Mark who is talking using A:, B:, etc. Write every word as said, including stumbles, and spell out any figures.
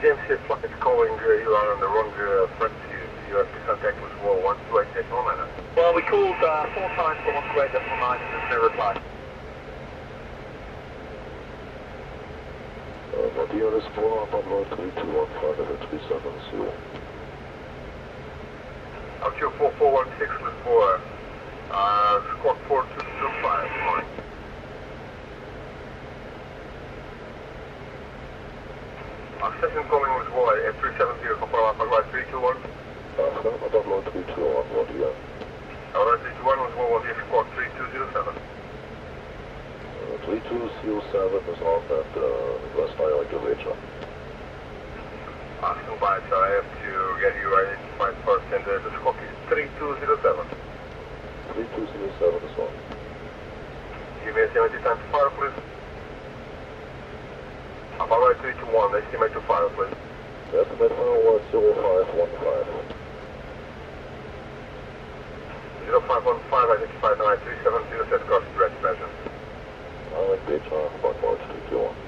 A: James here, flight calling, uh, you are on the wrong uh, frequency. You have to contact with Wall one two eight decimal nine. Well, we called uh, four times for one two eight decimal nine and there's no reply.
B: Uh, Nadia is four, Pablo three two one five three seven zero.
A: Altitude four four one six, Lisboa, uh, squawk four two two five, morning. Our session calling Lisboa, F three seven zero, Control Alpha, right three two one.
B: Alpha, Pablo three two one, Nadia.
A: Alright, three two one, Lisboa, one zero, squawk three two zero seven.
B: Uh, three two zero seven is on that uh, West Island elevator.
A: Asking by, so I have to get you identified first, and uh, the squawk is three two zero seven.
B: three two zero seven is on.
A: Give me a seventy time to fire, please. Alpha right three two one, estimate to fire, please.
B: Estimate final was zero five one five.
A: zero five one five, identified nine three seven zero, set cross direct measure.
B: Island Beach, uh, Mark March three two one.